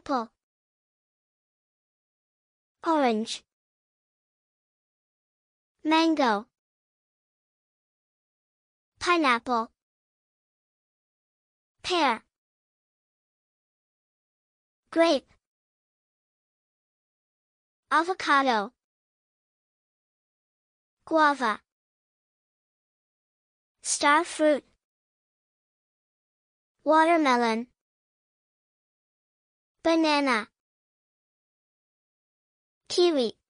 apple, orange, mango, pineapple, pear, grape, avocado, guava, star fruit, watermelon, banana, kiwi.